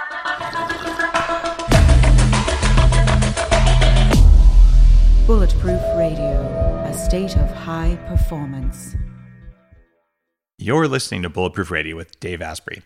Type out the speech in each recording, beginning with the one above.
Bulletproof Radio, a state of high performance. You're listening to Bulletproof Radio with Dave Asprey.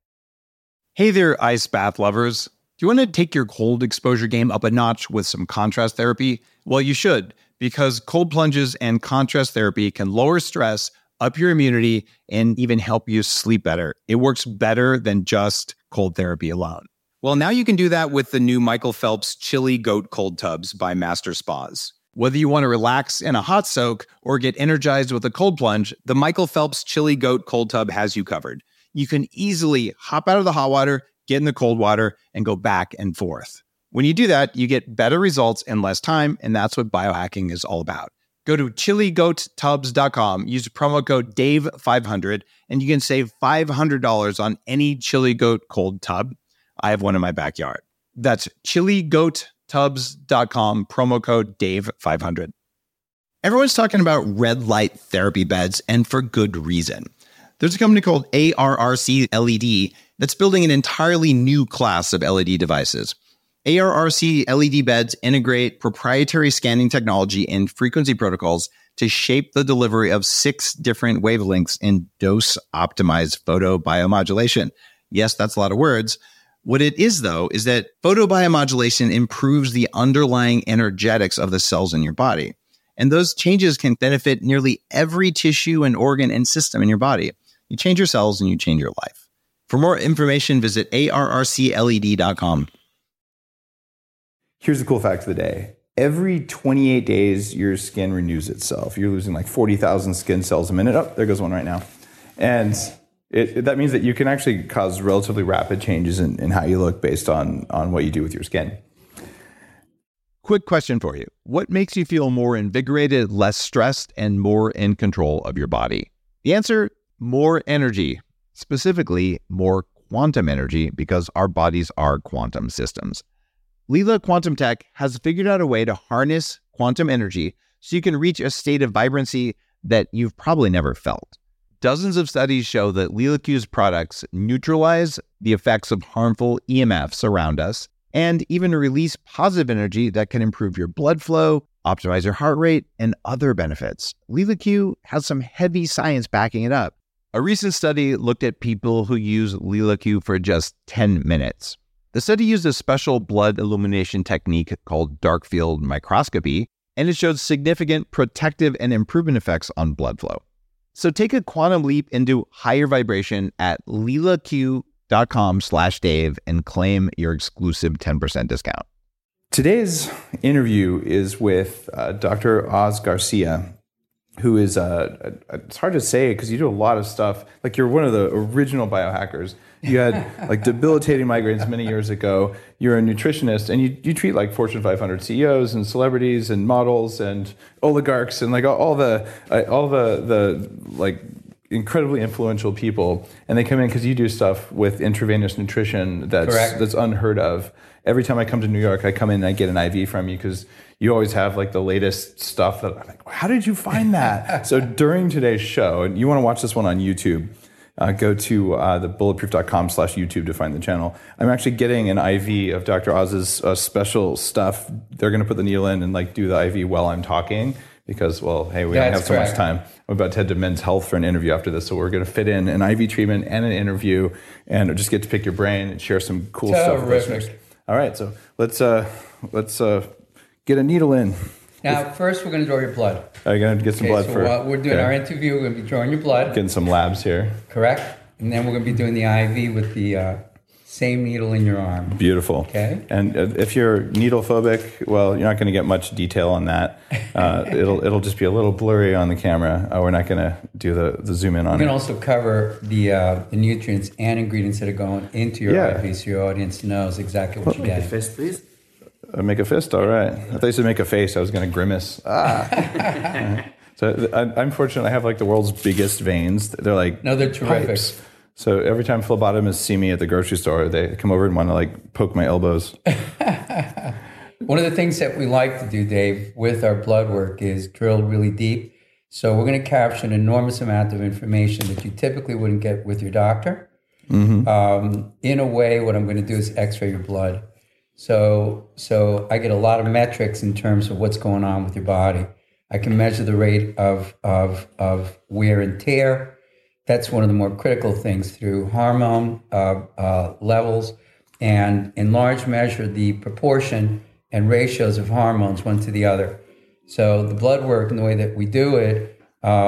Hey there, ice bath lovers. Do you want to take your cold exposure game up a notch with some contrast therapy? Well, you should, because cold plunges and contrast therapy can lower stress, up your immunity, and even help you sleep better. It works better than just cold therapy alone. Well, now you can do that with the new Michael Phelps Chili Goat Cold Tubs by Master Spas. Whether you want to relax in a hot soak or get energized with a cold plunge, the Michael Phelps Chili Goat Cold Tub has you covered. You can easily hop out of the hot water, get in the cold water, and go back and forth. When you do that, you get better results in less time, and that's what biohacking is all about. Go to chiligoattubs.com, use promo code DAVE500, and you can save $500 on any Chili Goat Cold Tub. I have one in my backyard. That's chiligoattubs.com, promo code DAVE500. Everyone's talking about red light therapy beds, and for good reason. There's a company called ARRC LED that's building an entirely new class of LED devices. ARRC LED beds integrate proprietary scanning technology and frequency protocols to shape the delivery of 6 different wavelengths in dose-optimized photobiomodulation. Yes, that's a lot of words. What it is, though, is that photobiomodulation improves the underlying energetics of the cells in your body. And those changes can benefit nearly every tissue and organ and system in your body. You change your cells and you change your life. For more information, visit arrcled.com. Here's the cool fact of the day. Every 28 days, your skin renews itself. You're losing like 40,000 skin cells a minute. Oh, there goes one right now. And that means that you can actually cause relatively rapid changes in how you look based on what you do with your skin. Quick question for you. What makes you feel more invigorated, less stressed, and more in control of your body? The answer, more energy. Specifically, more quantum energy, because our bodies are quantum systems. Lila Quantum Tech has figured out a way to harness quantum energy so you can reach a state of vibrancy that you've probably never felt. Dozens of studies show that LilaQ's products neutralize the effects of harmful EMFs around us and even release positive energy that can improve your blood flow, optimize your heart rate, and other benefits. LilaQ has some heavy science backing it up. A recent study looked at people who use LilaQ for just 10 minutes. The study used a special blood illumination technique called dark field microscopy, and it showed significant protective and improvement effects on blood flow. So take a quantum leap into higher vibration at lilaq.com/Dave and claim your exclusive 10% discount. Today's interview is with Dr. Oz Garcia, who is, it's hard to say because you do a lot of stuff. Like, you're one of the original biohackers. You had like debilitating migraines many years ago. You're a nutritionist, and you treat like Fortune 500 CEOs and celebrities and models and oligarchs and like all the like incredibly influential people. And they come in because you do stuff with intravenous nutrition that's unheard of. Every time I come to New York, I come in and I get an IV from you because you always have like the latest stuff that I'm like, how did you find that? So during today's show, and you want to watch this one on YouTube, go to the bulletproof.com/YouTube to find the channel. I'm actually getting an IV of Dr. Oz's special stuff. They're going to put the needle in and like do the IV while I'm talking because, well, hey, we don't have so much time. I'm about to head to Men's Health for an interview after this, so we're going to fit in an IV treatment and an interview and just get to pick your brain and share some cool stuff with listeners. All right, so let's get a needle in. Now, first we're going to draw your blood. Are you going to get some blood for? While we're doing our interview, we're going to be drawing your blood. Getting some labs here. Correct. And then we're going to be doing the IV with the same needle in your arm. Beautiful. Okay. And if you're needle phobic, well, you're not going to get much detail on that. It'll just be a little blurry on the camera. We're not going to do the zoom in on it. We can also cover the nutrients and ingredients that are going into your IV so your audience knows exactly what you're getting. Make a fist, please. Make a fist, all right. I thought you said make a face. I was going to grimace. So I'm fortunate. I have like the world's biggest veins. They're like they're terrific. Pipes. So every time phlebotomists see me at the grocery store, they come over and want to like poke my elbows. One of the things that we like to do, Dave, with our blood work is drill really deep. So we're going to capture an enormous amount of information that you typically wouldn't get with your doctor. In a way, what I'm going to do is X-ray your blood. So I get a lot of metrics in terms of what's going on with your body. I can measure the rate of wear and tear. That's one of the more critical things through hormone levels, and in large measure, the proportion and ratios of hormones one to the other. So the blood work and the way that we do it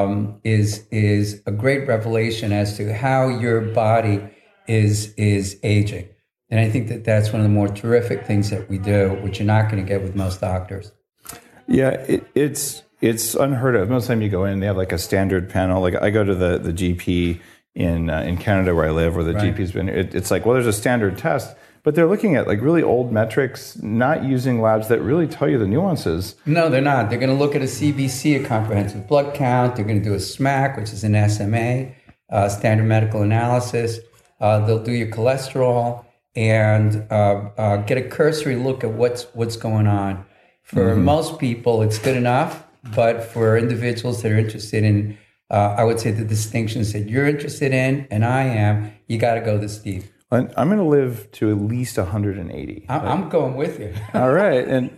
is a great revelation as to how your body is aging. And I think that that's one of the more terrific things that we do, which you're not going to get with most doctors. Yeah, it's unheard of. Most of the time you go in, they have like a standard panel. Like I go to the GP in Canada where I live, where the GP's been. It's like, well, there's a standard test, but they're looking at like really old metrics, not using labs that really tell you the nuances. No, they're not. They're going to look at a CBC, a comprehensive blood count. They're going to do a SMAC, which is an SMA, standard medical analysis. They'll do your cholesterol and get a cursory look at what's going on. For most people, it's good enough, but for individuals that are interested in, I would say the distinctions that you're interested in, and I am, you got to go this deep. I'm going to live to at least 180. I'm going with you. All right, and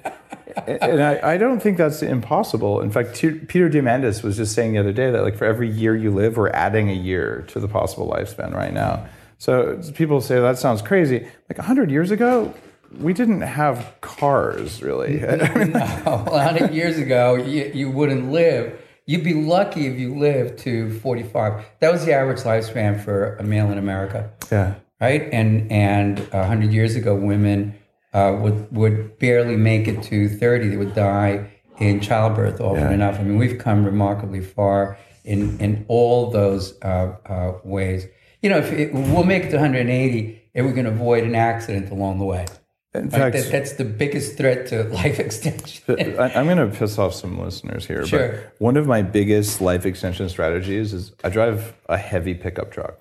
I don't think that's impossible. In fact, Peter Diamandis was just saying the other day that like for every year you live, we're adding a year to the possible lifespan right now. So people say that sounds crazy. Like 100 years ago, we didn't have cars, really. No, 100 years ago, you wouldn't live. You'd be lucky if you lived to 45. That was the average lifespan for a male in America. Yeah. Right? And 100 years ago, women would barely make it to 30. They would die in childbirth often enough. I mean, we've come remarkably far in all those ways. You know, we'll make it to 180 if we can avoid an accident along the way. In fact, that's the biggest threat to life extension. I'm going to piss off some listeners here. Sure. But one of my biggest life extension strategies is I drive a heavy pickup truck.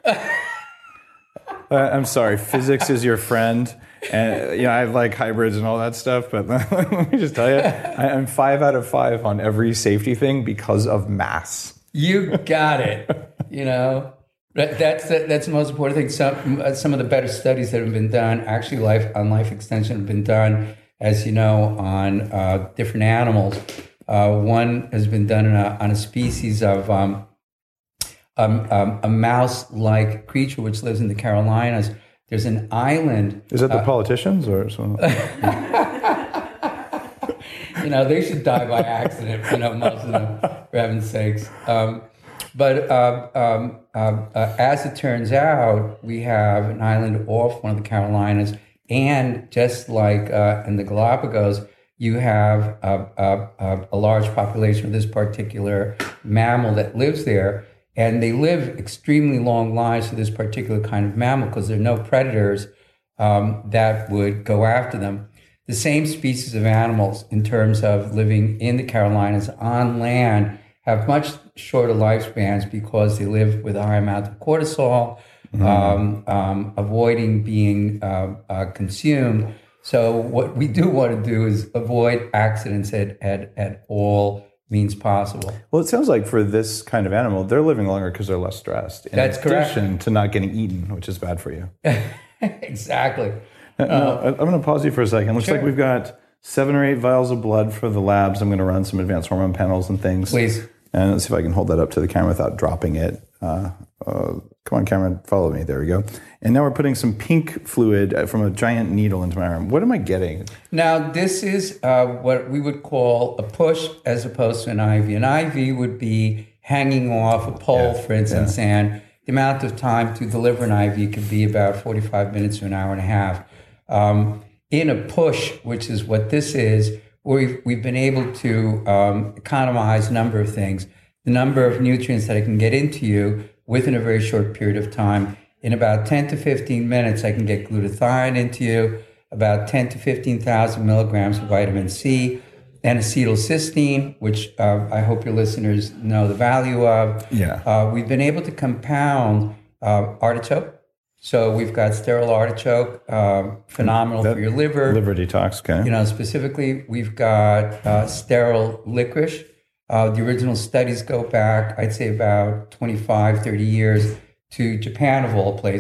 I'm sorry, physics is your friend. And I like hybrids and all that stuff. But let me just tell you, I'm 5 out of 5 on every safety thing because of mass. You got it. That's the most important thing. Some of the better studies that have been done, actually on life extension, have been done, as you know, on different animals. One has been done on a species of a mouse-like creature which lives in the Carolinas. There's an island. Is that the politicians or something? They should die by accident. Most of them, for heaven's sakes. But as it turns out, we have an island off one of the Carolinas, and just like in the Galapagos, you have a large population of this particular mammal that lives there, and they live extremely long lives for this particular kind of mammal because there are no predators that would go after them. The same species of animals, in terms of living in the Carolinas on land, have much shorter lifespans because they live with a high amount of cortisol, avoiding being consumed. So what we do want to do is avoid accidents at all means possible. Well, it sounds like for this kind of animal, they're living longer because they're less stressed. That's correct. In addition to not getting eaten, which is bad for you. Exactly. Now, I'm going to pause you for a second. Looks Sure. like we've got 7 or 8 vials of blood for the labs. I'm going to run some advanced hormone panels and things. Please. And let's see if I can hold that up to the camera without dropping it. Come on, camera, follow me. There we go. And now we're putting some pink fluid from a giant needle into my arm. What am I getting? Now, this is what we would call a push as opposed to an IV. An IV would be hanging off a pole, for instance, and the amount of time to deliver an IV could be about 45 minutes to an hour and a half. In a push, which is what this is, we've been able to economize a number of things. The number of nutrients that I can get into you within a very short period of time. In about 10 to 15 minutes, I can get glutathione into you, about 10 to 15,000 milligrams of vitamin C, and acetylcysteine, which I hope your listeners know the value of. Yeah. We've been able to compound artichoke. So we've got sterile artichoke, phenomenal for your liver. Liver detox, okay. Specifically, we've got sterile licorice. The original studies go back, I'd say about 25, 30 years to Japan, of all places.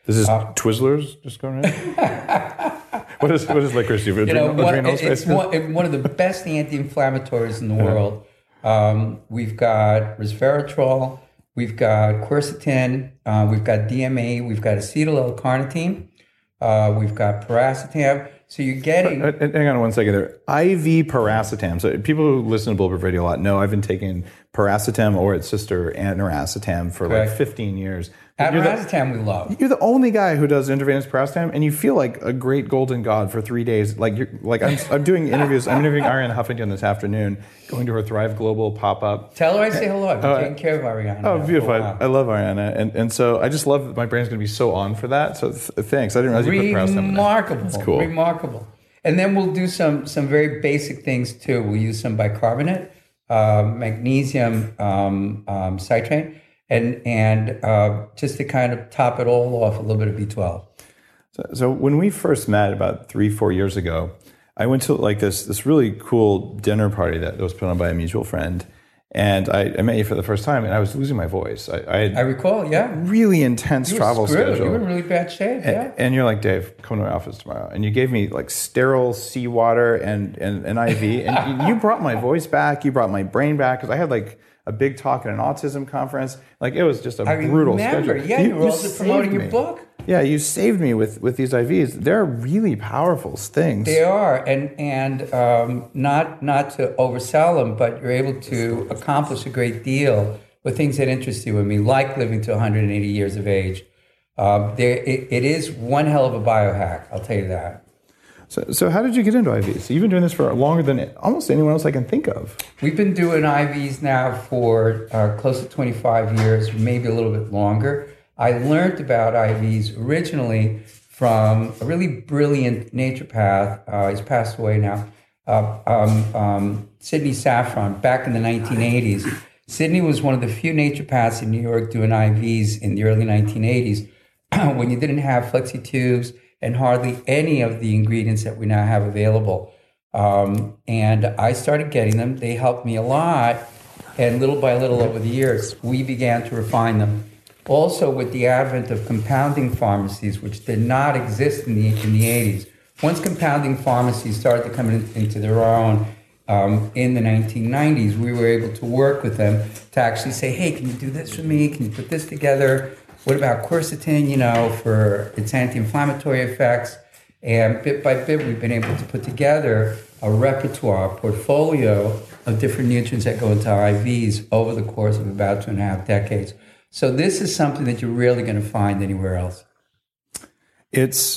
This is Twizzlers just going in? What is licorice do? Adrenals, it's one of the best anti-inflammatories in the world. We've got resveratrol, we've got quercetin, we've got DMA, we've got acetyl L-carnitine, we've got piracetam. So you're getting... Hang on one second there. IV piracetam. So people who listen to Bulletproof Radio a lot know I've been taking piracetam or its sister aniracetam for like 15 years. Aniracetam we love. You're the only guy who does intravenous piracetam, and you feel like a great golden god for 3 days. I'm doing interviews. I'm interviewing Arianna Huffington this afternoon, going to her Thrive Global pop-up. Tell her I say hello. I've been taking care of Arianna. Oh, beautiful. I love Arianna. And so I just love that my brain's going to be so on for that. So thanks. I didn't realize you put piracetam in there. Remarkable. That's cool. Remarkable. And then we'll do some very basic things too. We'll use some bicarbonate, magnesium citrate, and just to kind of top it all off, a little bit of B12. So when we first met about 3-4 years ago, I went to like this really cool dinner party that was put on by a mutual friend. And I met you for the first time, and I was losing my voice. I recall, yeah. Really intense travel schedule. You were in really bad shape, yeah. And you're like, Dave, come to my office tomorrow. And you gave me like sterile seawater and an IV. And you brought my voice back. You brought my brain back, because I had like a big talk at an autism conference. Like, it was just a brutal schedule. Yeah, you were also promoting your book. Yeah, you saved me with these IVs. They're really powerful things. They are, and not to oversell them, but you're able to accomplish a great deal with things that interest you and me, like living to 180 years of age. It is one hell of a biohack, I'll tell you that. So how did you get into IVs? So you've been doing this for longer than almost anyone else I can think of. We've been doing IVs now for close to 25 years, maybe a little bit longer. I learned about IVs originally from a really brilliant naturopath. He's passed away now, Sidney Saffron, back in the 1980s. Sidney was one of the few naturopaths in New York doing IVs in the early 1980s when you didn't have flexi tubes and hardly any of the ingredients that we now have available. And I started getting them. They helped me a lot. And little by little over the years, we began to refine them. Also, with the advent of compounding pharmacies, which did not exist in the 80s, once compounding pharmacies started to come into their own in the 1990s, we were able to work with them to actually say, hey, can you do this for me? Can you put this together? What about quercetin, for its anti-inflammatory effects? And bit by bit, we've been able to put together a repertoire, a portfolio of different nutrients that go into IVs over the course of about 2.5 decades. So this is something that you're rarely going to find anywhere else. It's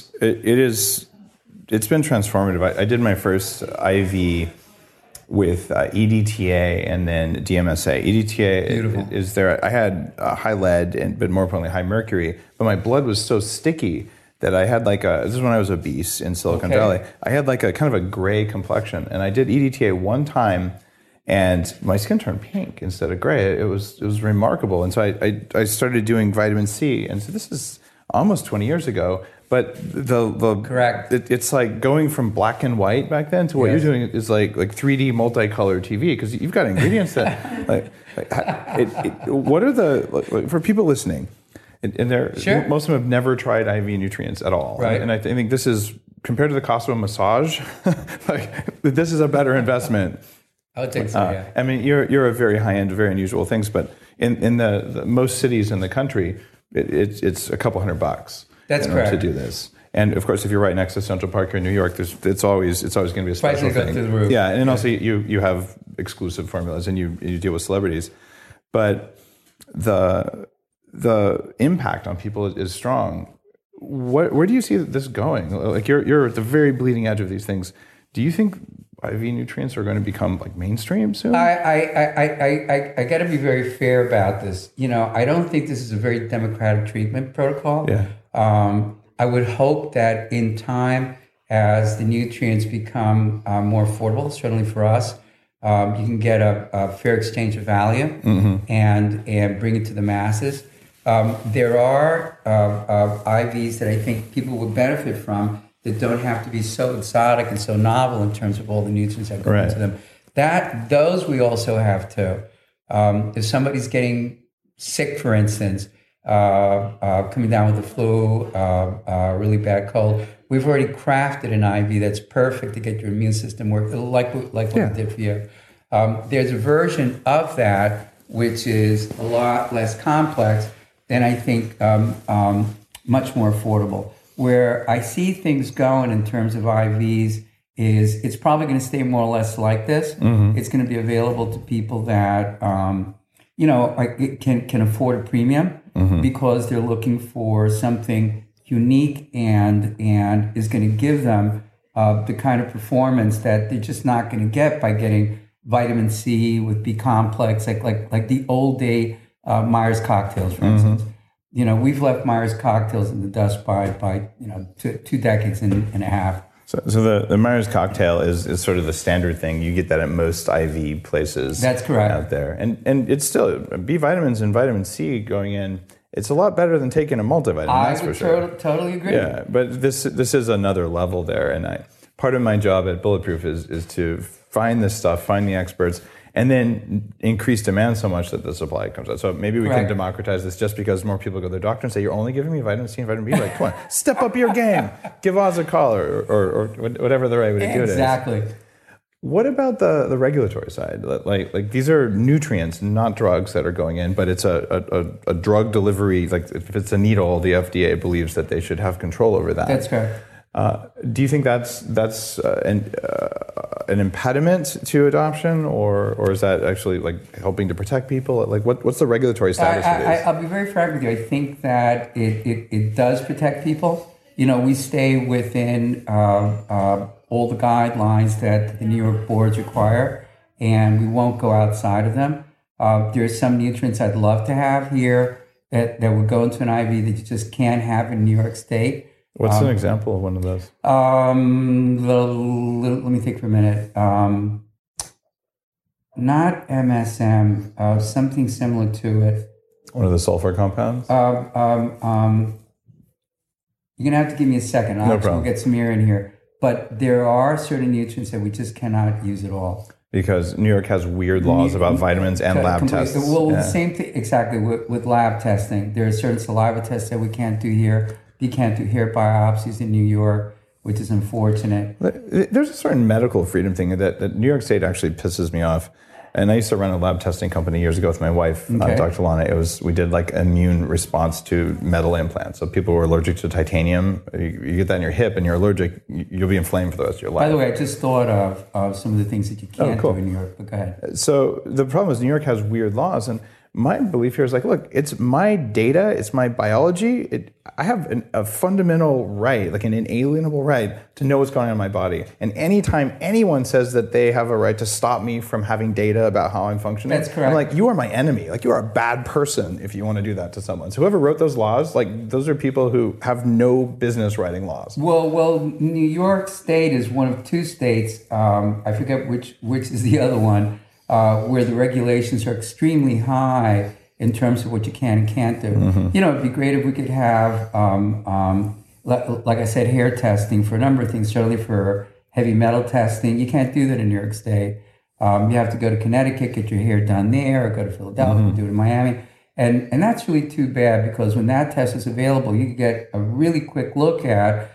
been transformative. I did my first IV with EDTA and then DMSA. EDTA is there. I had high lead, but more importantly high mercury. But my blood was so sticky that I had this is when I was obese in Silicon Valley. I had like a kind of a gray complexion, and I did EDTA one time, and my skin turned pink instead of gray. It was remarkable. And so I started doing vitamin C, and so this is almost 20 years ago. But the correct. It's like going from black and white back then to what you're doing is like 3D multicolor TV, because you've got ingredients that what are the for people listening, and most of them have never tried IV nutrients at all, right? And I think this is, compared to the cost of a massage, this is a better investment. I would think so, yeah. I mean, you're a very high end, very unusual things, but in the most cities in the country, it's a couple $100. That's correct. To do this. And of course, if you're right next to Central Park here in New York, it's always going to be a special thing. Through the roof. Yeah, and also you have exclusive formulas, and you deal with celebrities, but the impact on people is strong. Where do you see this going? Like you're at the very bleeding edge of these things. Do you think IV nutrients are going to become like mainstream soon? I got to be very fair about this. I don't think this is a very democratic treatment protocol. Yeah. I would hope that in time, as the nutrients become more affordable, certainly for us, you can get a fair exchange of value and bring it to the masses. There are IVs that I think people would benefit from that don't have to be so exotic and so novel in terms of all the nutrients that go into them. Those we also have too. If somebody's getting sick, for instance, coming down with the flu, really bad cold. We've already crafted an IV that's perfect to get your immune system working, like what we did for you. There's a version of that which is a lot less complex and I think much more affordable. Where I see things going in terms of IVs is it's probably going to stay more or less like this. Mm-hmm. It's going to be available to people that can afford a premium because they're looking for something unique and is going to give them the kind of performance that they're just not going to get by getting vitamin C with B complex, like the old day Myers cocktails, for instance. We've left Myers cocktails in the dust by 2 decades and a half. So the Myers cocktail is sort of the standard thing. You get that at most IV places. That's correct. Out there. And it's still B vitamins and vitamin C going in. It's a lot better than taking a multivitamin. I would totally agree. Yeah, but this is another level there. And part of my job at Bulletproof is to find this stuff, find the experts, and then increase demand so much that the supply comes out. So maybe we can democratize this just because more people go to their doctor and say, you're only giving me vitamin C and vitamin B. Like, come on, step up your game. Give Oz a call or whatever the right way to do it is. Exactly. What about the regulatory side? Like these are nutrients, not drugs that are going in, but it's a drug delivery. Like if it's a needle, the FDA believes that they should have control over that. That's correct. Do you think that's an impediment to adoption, or is that actually like helping to protect people? Like what's the regulatory status of this? I'll be very frank with you. I think that it does protect people. We stay within all the guidelines that the New York boards require, and we won't go outside of them. There's some nutrients I'd love to have here that would go into an IV that you just can't have in New York State. What's an example of one of those? Let me think for a minute. Not MSM, something similar to it. One of the sulfur compounds? You're going to have to give me a second. No problem. We'll get some air in here. But there are certain nutrients that we just cannot use at all. Because New York has weird laws about vitamins and lab tests. Well, the same thing, exactly, with lab testing. There are certain saliva tests that we can't do here. You can't do hair biopsies in New York, which is unfortunate. There's a certain medical freedom thing that New York State actually pisses me off. And I used to run a lab testing company years ago with my wife, Dr. Lana. We did like immune response to metal implants. So people who are allergic to titanium, you get that in your hip and you're allergic, you'll be inflamed for the rest of your life. By the way, I just thought of some of the things that you can't do in New York, but go ahead. So the problem is New York has weird laws, and my belief here is like, look, it's my data, it's my biology. I have a fundamental right, like an inalienable right to know what's going on in my body. And anytime anyone says that they have a right to stop me from having data about how I'm functioning, that's correct. I'm like, you are my enemy. Like you are a bad person if you want to do that to someone. So whoever wrote those laws, like those are people who have no business writing laws. Well, New York State is one of 2 states. I forget which is the other one. Where the regulations are extremely high in terms of what you can and can't do. Mm-hmm. It'd be great if we could have, like I said, hair testing for a number of things, certainly for heavy metal testing. You can't do that in New York State. You have to go to Connecticut, get your hair done there, or go to Philadelphia, do it in Miami. And that's really too bad because when that test is available, you can get a really quick look at,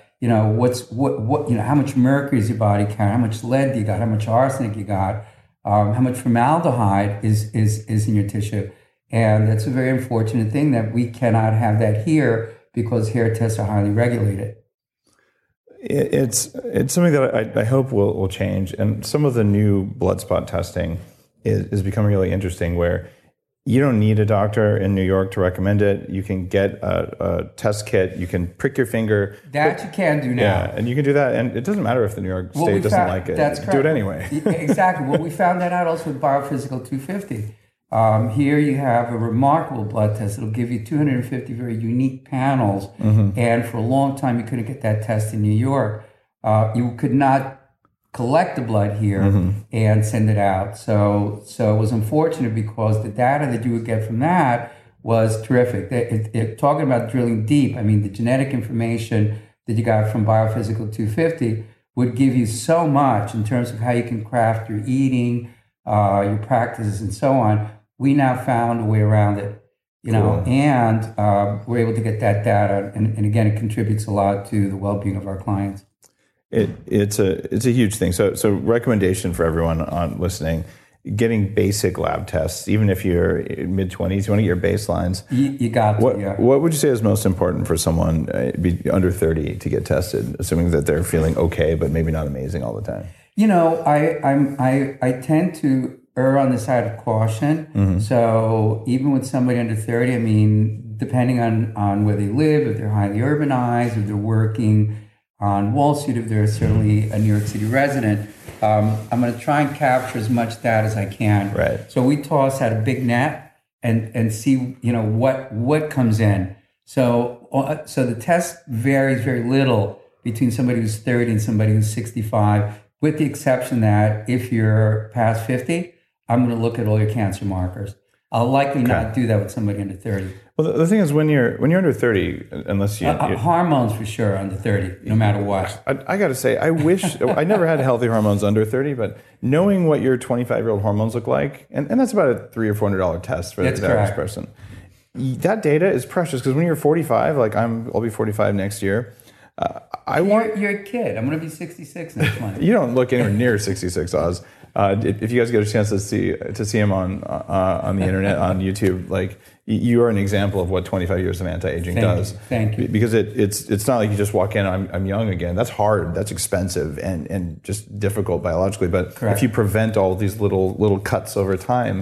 how much mercury is your body carrying, how much lead you got, how much arsenic you got. How much formaldehyde is in your tissue. And that's a very unfortunate thing that we cannot have that here because hair tests are highly regulated. It's something that I hope will change. And some of the new blood spot testing is becoming really interesting where you don't need a doctor in New York to recommend it. You can get a test kit. You can prick your finger. That you can do now. Yeah, and you can do that. And it doesn't matter if the New York State doesn't like it. That's correct. Do it anyway. Exactly. Well, we found that out also with Biophysical 250. Here you have a remarkable blood test. It'll give you 250 very unique panels. Mm-hmm. And for a long time, you couldn't get that test in New York. You could not collect the blood here and send it out. So it was unfortunate because the data that you would get from that was terrific. Talking about drilling deep, I mean, the genetic information that you got from Biophysical 250 would give you so much in terms of how you can craft your eating, your practices, and so on. We now found a way around it. you know, Cool. and we're able to get that data. And again, it contributes a lot to the well-being of our clients. It's a huge thing. So recommendation for everyone on listening: getting basic lab tests, even if you're mid-20s, you want to get your baselines. You got to, yeah. What would you say is most important for someone under 30 to get tested, assuming that they're feeling okay, but maybe not amazing all the time? You know, I tend to err on the side of caution. So even with somebody under 30, I mean, depending on where they live, if they're highly urbanized, if they're working on Wall Street, if they're certainly a New York City resident, I'm going to try and capture as much data as I can. Right. So we toss out a big net and see, you know, what comes in. So the test varies very little between somebody who's 30 and somebody who's 65, with the exception that if you're past 50, I'm going to look at all your cancer markers. I'll likely not do that with somebody under 30. Well, the thing is, when you're under 30, unless you hormones for sure under 30, no matter what. I got to say, I wish I never had healthy hormones under 30, but knowing what your 25-year-old hormones look like, and that's about a $300 or $400 test for the average person. That data is precious because when you're 45, like I'll be 45 next year. You're a kid. I'm going to be 66 next month. You don't look anywhere near 66, Oz. If you guys get a chance to see him on the internet, on YouTube, like you are an example of what 25 years of anti-aging does. Thank you. Because it's not like you just walk in, I'm young again. That's hard. That's expensive and just difficult biologically. But if you prevent all these little cuts over time,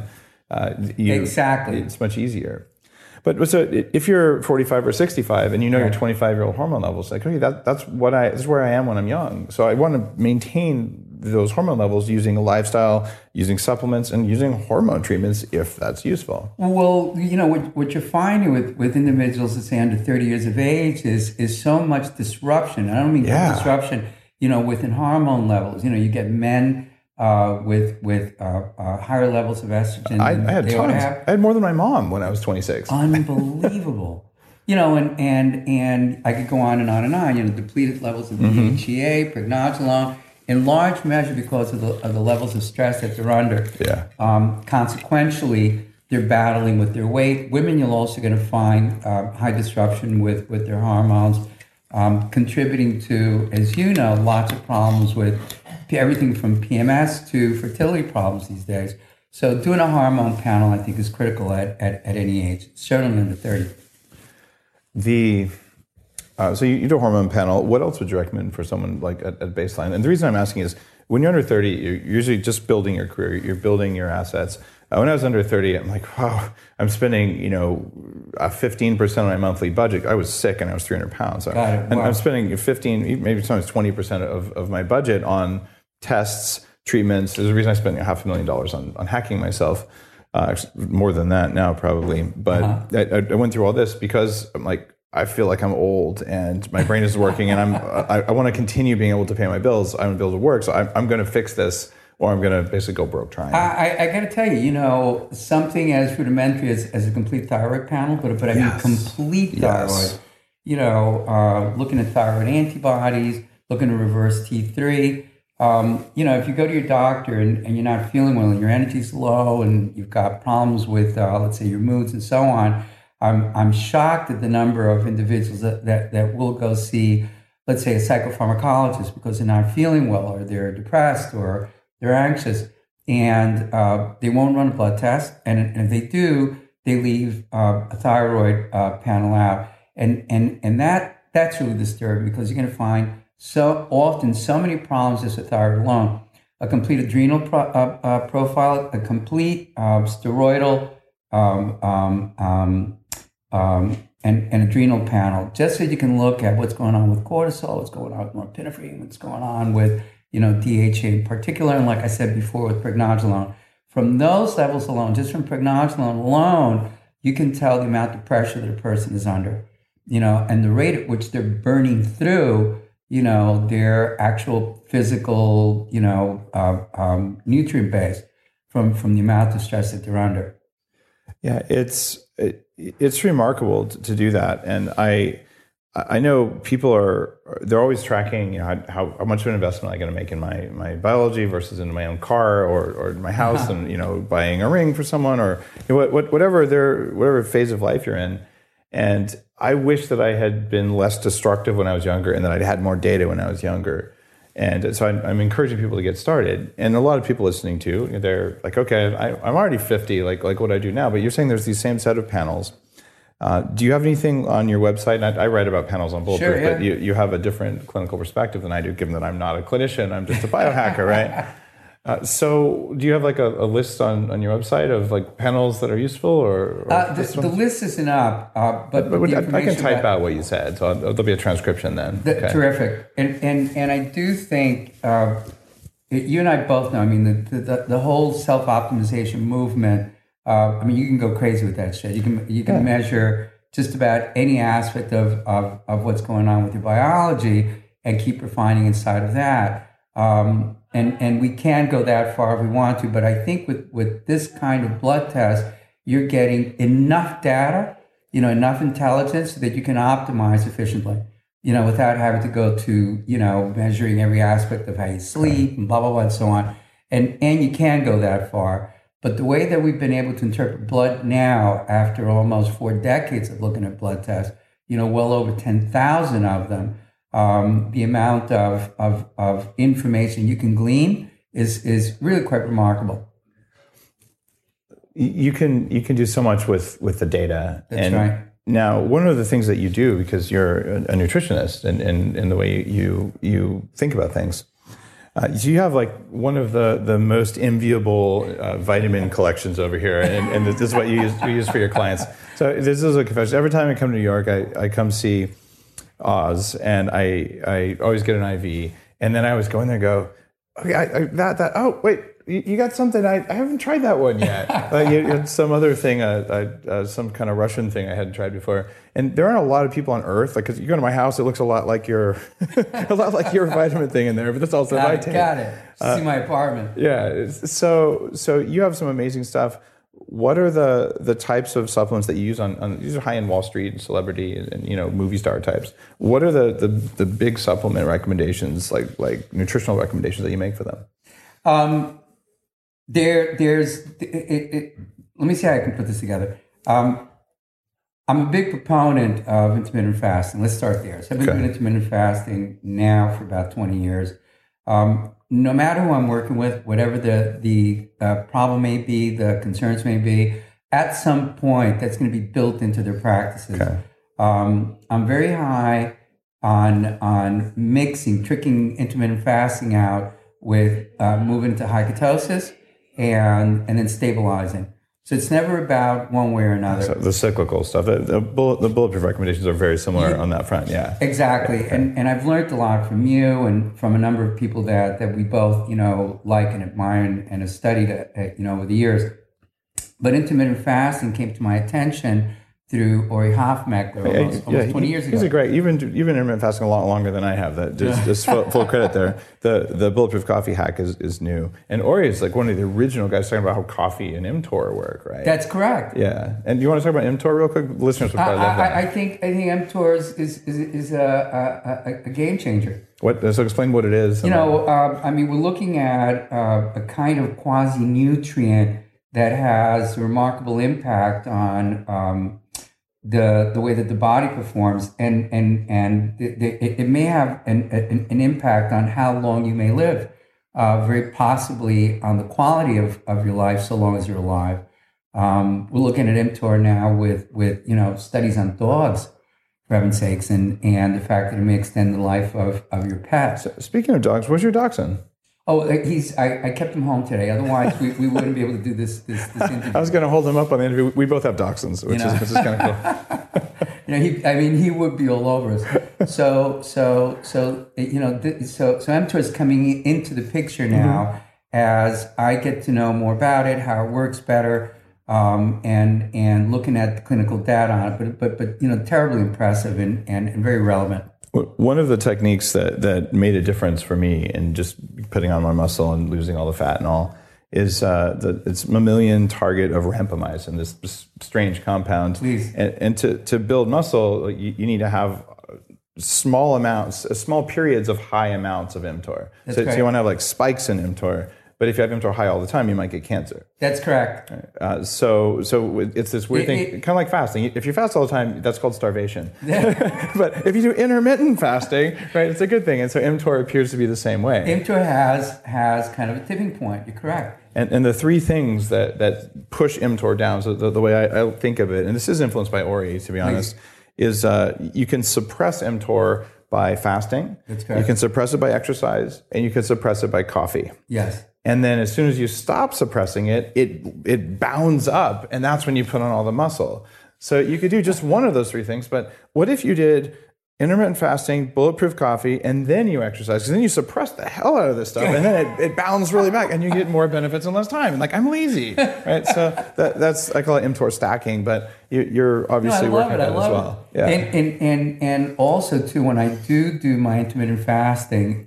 it's much easier. But so if you're 45 or 65 and you know your 25-year-old hormone levels, like, okay, that's where I am when I'm young. So I want to maintain those hormone levels using a lifestyle, using supplements, and using hormone treatments if that's useful. Well, you know, what you're finding with individuals that say under 30 years of age is so much disruption. I don't mean disruption, you know, within hormone levels. You know, you get men with higher levels of estrogen. I had tons. I had more than my mom when I was 26. Unbelievable. You know, and I could go on and on and on. You know, depleted levels of DHEA, pregnenolone, in large measure because of the levels of stress that they're under. Yeah. Consequentially, they're battling with their weight. Women, you're also going to find high disruption with their hormones, contributing to, as you know, lots of problems with everything from PMS to fertility problems these days. So doing a hormone panel, I think, is critical at any age, certainly under 30. So you do a hormone panel. What else would you recommend for someone like at baseline? And the reason I'm asking is when you're under 30, you're usually just building your career. You're building your assets. When I was under 30, I'm like, wow, I'm spending, 15% of my monthly budget. I was sick and I was 300 pounds. So, Got it. Wow. And I'm spending 15, maybe sometimes 20% of my budget on tests, treatments. There's a reason I spent $500,000 on hacking myself. Actually, more than that now probably. But I went through all this because I'm like, I feel like I'm old and my brain is working and I want to continue being able to pay my bills. I want to be able to work. So I'm going to fix this or I'm going to basically go broke trying. I got to tell you, something as rudimentary as a complete thyroid panel, but I mean complete thyroid. Looking at thyroid antibodies, looking to reverse T3. If you go to your doctor and you're not feeling well and your energy's low and you've got problems with, let's say, your moods and so on, I'm shocked at the number of individuals that will go see, let's say, a psychopharmacologist because they're not feeling well or they're depressed or they're anxious, and they won't run a blood test. And if they do, they leave a thyroid panel out, and that's really disturbing because you're going to find so often so many problems just with thyroid alone. A complete adrenal profile, a complete steroidal and adrenal panel, just so you can look at what's going on with cortisol, what's going on with norepinephrine, what's going on with DHA in particular, and like I said before with pregnenolone. From those levels alone, just from pregnenolone alone, you can tell the amount of pressure that a person is under, and the rate at which they're burning through, their actual physical, nutrient base from the amount of stress that they're under. Yeah, it's remarkable to do that, and I I know people they're always tracking, how much of an investment I'm going to make in my biology versus into my own car or my house, and buying a ring for someone, or whatever phase of life you're in. And I wish that I had been less destructive when I was younger, and that I'd had more data when I was younger. And so I'm encouraging people to get started. And a lot of people listening to, they're like, okay, I'm already 50, like what I do now. But you're saying there's these same set of panels. Do you have anything on your website? And I write about panels on Bulletproof, sure, yeah. But you have a different clinical perspective than I do, given that I'm not a clinician, I'm just a biohacker, right? So do you have like a list on your website of like panels that are useful, or the list isn't up, but I can type out what you said, so there'll be a transcription then. Okay. Terrific, and I do think you and I both know. I mean, the whole self-optimization movement. I mean, you can go crazy with that shit. You can measure just about any aspect of what's going on with your biology and keep refining inside of that. And we can go that far if we want to, but I think with this kind of blood test, you're getting enough data, enough intelligence so that you can optimize efficiently, without having to go to, measuring every aspect of how you sleep and blah, blah, blah, and so on. And you can go that far. But the way that we've been able to interpret blood now, after almost 4 decades of looking at blood tests, well over 10,000 of them, the amount of information you can glean is really quite remarkable. You can do so much with the data. That's right. Now, one of the things that you do, because you're a nutritionist and the way you think about things, so you have like one of the most enviable vitamin collections over here, and this is what you use for your clients. So this is a confession. Every time I come to New York, I come see Oz, and I always get an IV, and then I always go in there and go, okay, oh wait, you got something, I haven't tried that one yet. You had some other thing, some kind of Russian thing I hadn't tried before. And there aren't a lot of people on Earth, like, because you go to my house, it looks a lot like your vitamin thing in there, but that's also what I take. Got it. See my apartment. Yeah. So you have some amazing stuff. What are the types of supplements that you use on these are high-end Wall Street and celebrity and movie star types? What are the big supplement recommendations, like nutritional recommendations that you make for them? There's let me see how I can put this together. I'm a big proponent of intermittent fasting. Let's start there. So I've been doing intermittent fasting now for about 20 years. No matter who I'm working with, whatever the problem may be, the concerns may be, at some point that's going to be built into their practices. Okay. I'm very high on tricking intermittent fasting out with moving to high ketosis and then stabilizing. So it's never about one way or another. So the cyclical stuff, the bulletproof recommendations are very similar on that front, yeah. Exactly, okay. And I've learned a lot from you and from a number of people that we both, like and admire and have studied, over the years. But intermittent fasting came to my attention through Ori Hofmeckler almost 20 years ago. He's a great, even intermittent fasting a lot longer than I have. That just full credit there. The Bulletproof Coffee hack is new, and Ori is like one of the original guys talking about how coffee and mTOR work, right? That's correct. Yeah, and you want to talk about mTOR real quick? Listeners would probably love that. I think mTOR is a game changer. So explain what it is. We're looking at a kind of quasi nutrient that has a remarkable impact on the way that the body performs, and it may have an impact on how long you may live, very possibly on the quality of your life, so long as you're alive. We're looking at mTOR now with studies on dogs, for heaven's sakes, and the fact that it may extend the life of your pet. So, speaking of dogs, where's your dachshund? Oh, I kept him home today. Otherwise, we wouldn't be able to do this interview. I was going to hold him up on the interview. We both have dachshunds, which is kind of cool. He would be all over us. So mTOR is coming into the picture now as I get to know more about it, how it works better, and looking at the clinical data on it. But terribly impressive and very relevant. One of the techniques that made a difference for me in just putting on my muscle and losing all the fat and all is it's mammalian target of rapamycin, this strange compound. Please. And to build muscle, you need to have small amounts, small periods of high amounts of mTOR. So you want to have like spikes in mTOR. But if you have mTOR high all the time, you might get cancer. That's correct. So it's this weird thing, kind of like fasting. If you fast all the time, that's called starvation. But if you do intermittent fasting, right, it's a good thing. And so mTOR appears to be the same way. mTOR has kind of a tipping point. You're correct. And the three things that push mTOR down, so the way I think of it, and this is influenced by Ori, to be honest, is you can suppress mTOR by fasting. That's correct. You can suppress it by exercise, and you can suppress it by coffee. Yes. And then as soon as you stop suppressing it, it bounds up, and that's when you put on all the muscle. So you could do just one of those three things, but what if you did intermittent fasting, bulletproof coffee, and then you exercise? Because then you suppress the hell out of this stuff, and then it bounds really back, and you get more benefits in less time. And like, I'm lazy, right? So that's, I call it mTOR stacking, but you're obviously working on that as well. Yeah. And also too, when I do my intermittent fasting,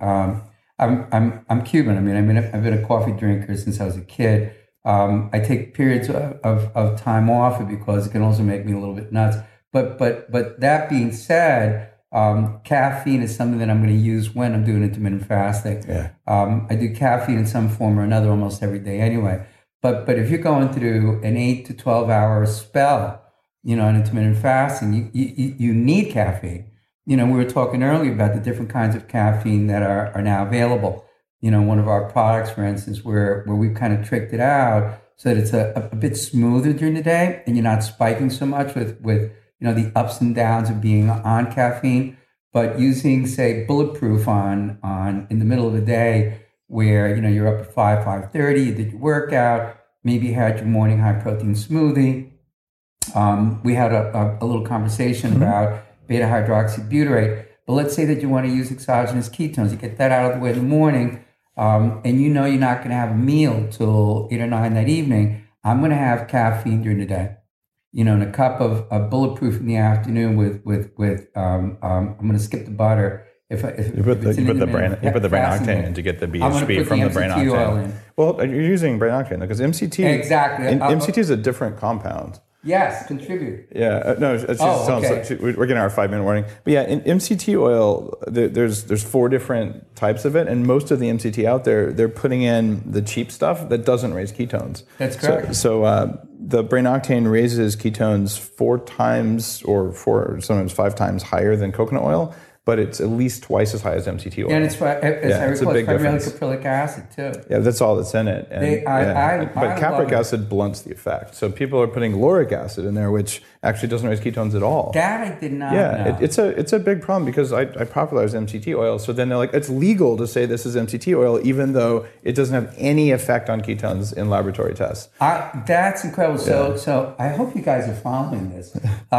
I'm Cuban. I mean, I've been a coffee drinker since I was a kid. I take periods of time off because it can also make me a little bit nuts. But that being said, caffeine is something that I'm going to use when I'm doing intermittent fasting. Yeah. I do caffeine in some form or another almost every day anyway. But if you're going through an 8 to 12 hour spell, in intermittent fasting, you need caffeine. We were talking earlier about the different kinds of caffeine that are now available. One of our products, for instance, where we've kind of tricked it out so that it's a bit smoother during the day and you're not spiking so much with the ups and downs of being on caffeine, but using, say, bulletproof on in the middle of the day where, you're up at 5:30, you did your workout, maybe you had your morning high protein smoothie. We had a little conversation about beta hydroxybutyrate. But let's say that you want to use exogenous ketones. You get that out of the way in the morning, and you're not going to have a meal till 8 or 9 that evening. I'm going to have caffeine during the day. And a cup of bulletproof in the afternoon with I'm going to skip the butter. You put the brain octane in to get the BHB from the brain octane. Well, you're using brain octane because MCT exactly. MCT is a different compound. Yes, contribute. Yeah, no, it's just okay. We're getting our 5-minute warning. But yeah, in MCT oil, there's 4 different types of it, and most of the MCT out there, they're putting in the cheap stuff that doesn't raise ketones. That's correct. So the brain octane raises ketones 4 times or sometimes 5 times higher than coconut oil, but it's at least twice as high as MCT oil. And it's primarily difference. caprylic acid too. Yeah, that's all that's in it. But capric acid blunts the effect. So people are putting lauric acid in there, which actually doesn't raise ketones at all. That I did not know. It's a big problem because I popularized MCT oil. So then they're like, it's legal to say this is MCT oil, even though it doesn't have any effect on ketones in laboratory tests. That's incredible. So I hope you guys are following this.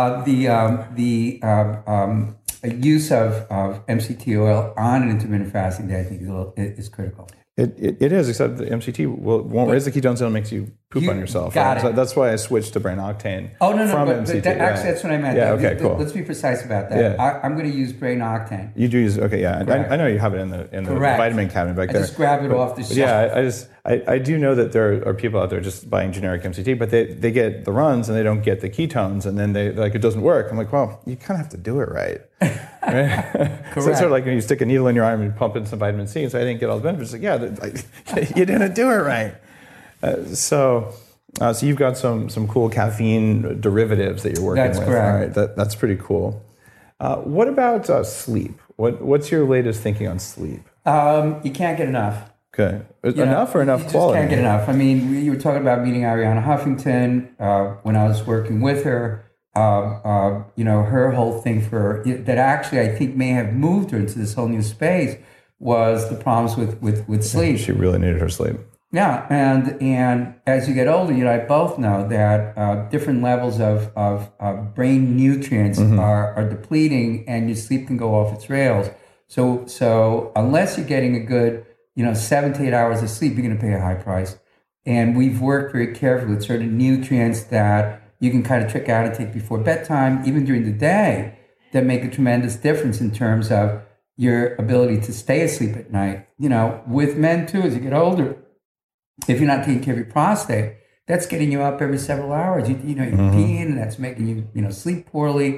The use of MCT oil on an intermittent fasting day, I think, is critical. It is, except the MCT won't raise the ketones and it makes you poop on yourself. Got it. So that's why I switched to brain octane. Oh, no, from but MCT. Actually, that's what I meant. Yeah, okay, cool. Let's be precise about that. Yeah. I'm going to use brain octane. You do use, okay, yeah. I know you have it in the vitamin cabinet back there. I just grab it off the shelf. Yeah, I do know that there are people out there just buying generic MCT, but they get the runs and they don't get the ketones, and then they're like, it doesn't work. I'm like, well, you kind of have to do it right. Right? Correct. So it's sort of like when you stick a needle in your arm and pump in some vitamin C, and so I didn't get all the benefits. Like, you didn't do it right. So you've got some cool caffeine derivatives that you're working with. That's correct. All right, that's pretty cool. What about sleep? What's your latest thinking on sleep? You can't get enough. Okay. Enough or enough quality? You just can't get enough. I mean, you were talking about meeting Arianna Huffington when I was working with her. Her whole thing that actually I think may have moved her into this whole new space was the problems with sleep. She really needed her sleep. Yeah, and as you get older, you and I both know that different levels of brain nutrients are depleting, and your sleep can go off its rails. So unless you're getting a good 7 to 8 hours of sleep, you're going to pay a high price. And we've worked very carefully with certain nutrients that you can kind of trick out and take before bedtime, even during the day, that make a tremendous difference in terms of your ability to stay asleep at night. With men too, as you get older, if you're not taking care of your prostate, that's getting you up every several hours. You're peeing, and that's making you, sleep poorly.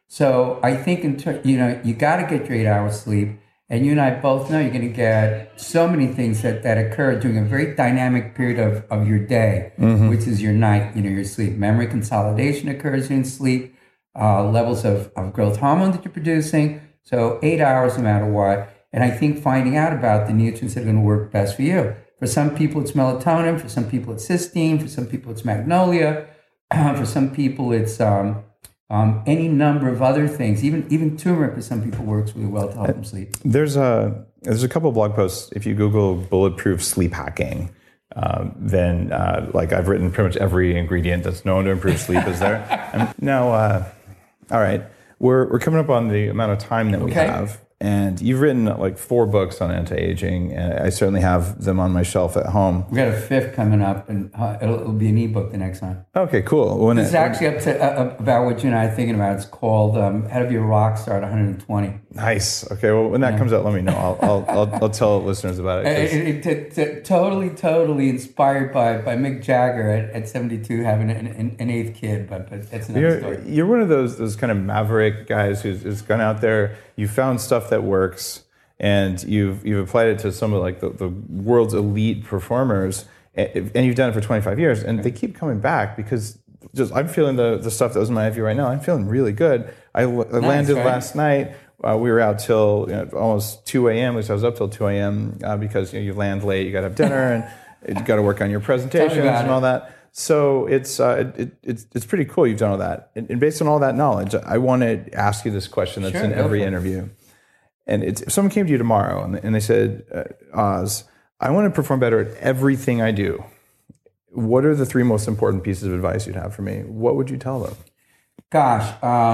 So I think you got to get your 8 hours sleep. And you and I both know you're going to get so many things that occur during a very dynamic period of your day, which is your night, your sleep. Memory consolidation occurs in sleep, levels of growth hormone that you're producing. So 8 hours no matter what. And I think finding out about the nutrients that are going to work best for you. For some people, it's melatonin. For some people, it's cysteine. For some people, it's magnolia. For some people, it's any number of other things. Even turmeric for some people works really well to help them sleep. There's a couple of blog posts. If you Google bulletproof sleep hacking, then like I've written pretty much every ingredient that's known to improve sleep is there. And now, all right, we're coming up on the amount of time that we have. And you've written like 4 books on anti-aging, and I certainly have them on my shelf at home. We got a 5th coming up, and it'll be an ebook the next time. Okay, cool. It's actually up to about what you and I are thinking about. It's called "How to Be a Rock Star at 120." Nice. Okay, well, when that comes out, let me know. I'll tell listeners about it. Totally inspired by Mick Jagger at 72 having an 8th kid, but that's another story. You're one of those kind of maverick guys who's gone out there. You found stuff that works, and you've applied it to some of like the world's elite performers, and you've done it for 25 years, and they keep coming back because I'm feeling the stuff that was in my IV right now. I'm feeling really good. I landed last night. We were out till almost 2 a.m. At least I was up till 2 a.m. Because you land late, you got to have dinner, and you got to work on your presentations and all that. So it's pretty cool you've done all that. And based on all that knowledge, I want to ask you this question that's in every interview. And if someone came to you tomorrow and they said, Oz, I want to perform better at everything I do. What are the 3 most important pieces of advice you'd have for me? What would you tell them? Gosh,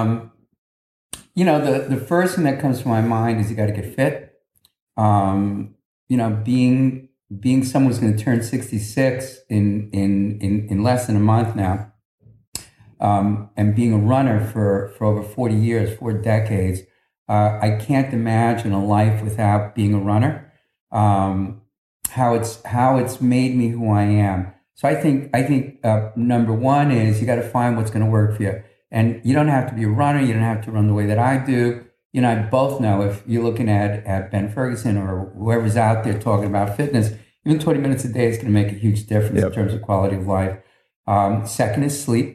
the first thing that comes to my mind is you got to get fit. Being someone who's going to turn 66 in less than a month now, and being a runner for over 40 years, 4 decades, I can't imagine a life without being a runner. How it's made me who I am. So I think number one is you got to find what's going to work for you, and you don't have to be a runner. You don't have to run the way that I do. I both know if you're looking at Ben Ferguson or whoever's out there talking about fitness, even 20 minutes a day is going to make a huge difference in terms of quality of life. Second is sleep.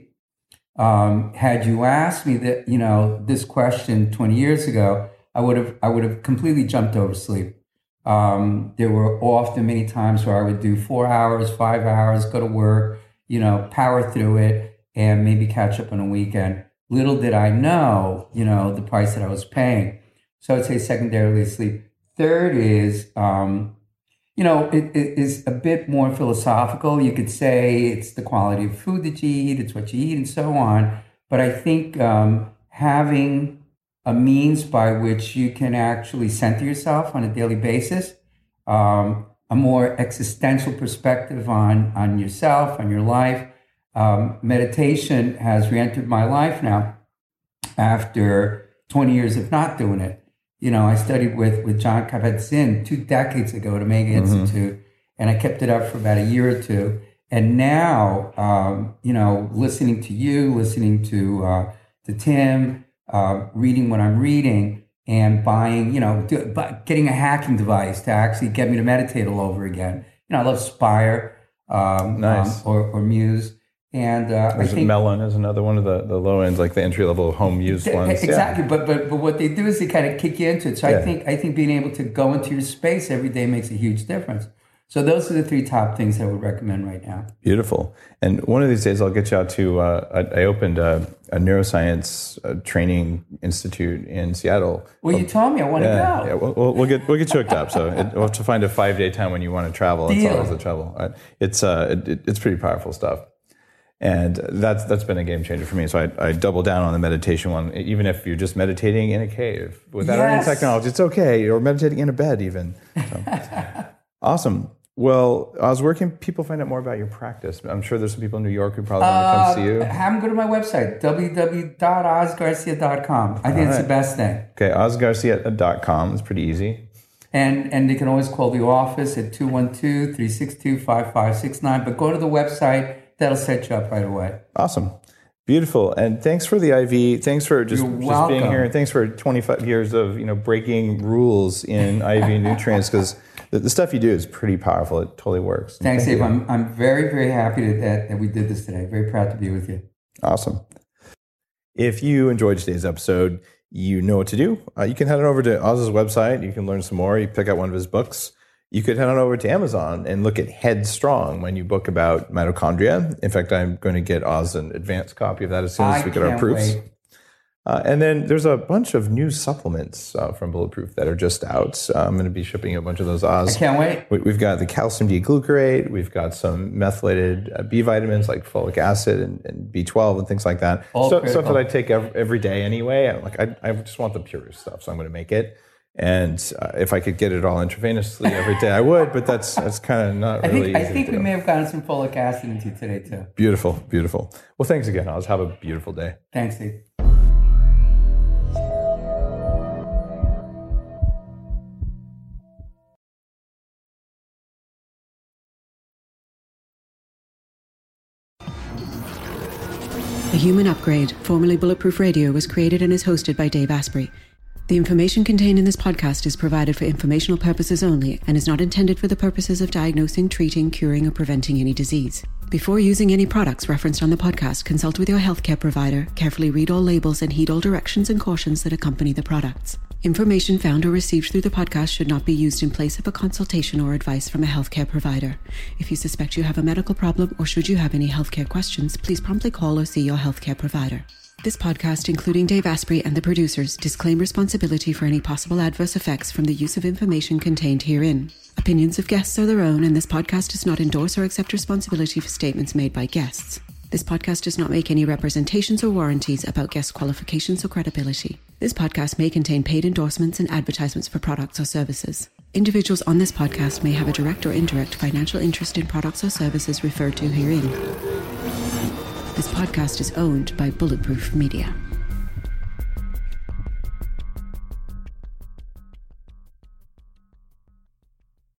Had you asked me that, this question 20 years ago, I would have completely jumped over sleep. There were often many times where I would do 4 hours, 5 hours, go to work, power through it, and maybe catch up on a weekend. Little did I know, the price that I was paying. So I'd say secondarily sleep. Third is, it is a bit more philosophical. You could say it's the quality of food that you eat, it's what you eat, and so on. But I think having a means by which you can actually center yourself on a daily basis, a more existential perspective on yourself, on your life. Meditation has re-entered my life now after 20 years of not doing it. I studied with Jon Kabat-Zinn 2 decades ago at Omega Institute, and I kept it up for about a year or 2. And now, listening to you, listening to Tim, reading what I'm reading, and buying, getting a hacking device to actually get me to meditate all over again. I love Spire, nice. Or Muse. And I think Melon is another one of the low ends, like the entry level home use ones. Exactly, but what they do is they kind of kick you into it. So I think being able to go into your space every day makes a huge difference. So those are the 3 top things I would recommend right now. Beautiful. And one of these days I'll get you out to. I opened a neuroscience training institute in Seattle. Well, you told me I want to go. Yeah, we'll get you hooked up. So we'll have to find a 5-day time when you want to travel. That's always the trouble. It's pretty powerful stuff. And that's been a game changer for me. So I double down on the meditation one. Even if you're just meditating in a cave without any technology, it's okay. Or meditating in a bed even. So. Awesome. Well, Oz, where can people find out more about your practice? I'm sure there's some people in New York who probably want to come see you. Have them go to my website, www.ozgarcia.com. I think it's the best thing. Okay, ozgarcia.com. It's pretty easy. And they can always call the office at 212-362-5569. But go to the website. That'll set you up right away. Awesome. Beautiful. And thanks for the IV. Thanks for just being here. And thanks for 25 years of, breaking rules in IV nutrients, because the stuff you do is pretty powerful. It totally works. Thanks, Dave. I'm very, very happy that we did this today. Very proud to be with you. Awesome. If you enjoyed today's episode, you know what to do. You can head on over to Oz's website. You can learn some more. You pick out one of his books. You could head on over to Amazon and look at Headstrong, my new book about mitochondria. In fact, I'm going to get Oz an advanced copy of that as soon as we get our proofs. And then there's a bunch of new supplements from Bulletproof that are just out. I'm going to be shipping a bunch of those, Oz. I can't wait. We've got the calcium D-glucarate. We've got some methylated B vitamins like folic acid and B12 and things like that. Stuff that I take every day anyway. I just want the purest stuff, so I'm going to make it. And if I could get it all intravenously every day, I would, but that's kind of not really easy. I think we may have gotten some folic acid into you today, too. Beautiful, beautiful. Well, thanks again, Oz. Have a beautiful day. Thanks, Steve. The Human Upgrade, formerly Bulletproof Radio, was created and is hosted by Dave Asprey. The information contained in this podcast is provided for informational purposes only and is not intended for the purposes of diagnosing, treating, curing, or preventing any disease. Before using any products referenced on the podcast, consult with your healthcare provider, carefully read all labels, and heed all directions and cautions that accompany the products. Information found or received through the podcast should not be used in place of a consultation or advice from a healthcare provider. If you suspect you have a medical problem or should you have any healthcare questions, please promptly call or see your healthcare provider. This podcast, including Dave Asprey and the producers, disclaim responsibility for any possible adverse effects from the use of information contained herein. Opinions of guests are their own, and this podcast does not endorse or accept responsibility for statements made by guests. This podcast does not make any representations or warranties about guest qualifications or credibility. This podcast may contain paid endorsements and advertisements for products or services. Individuals on this podcast may have a direct or indirect financial interest in products or services referred to herein. This podcast is owned by Bulletproof Media.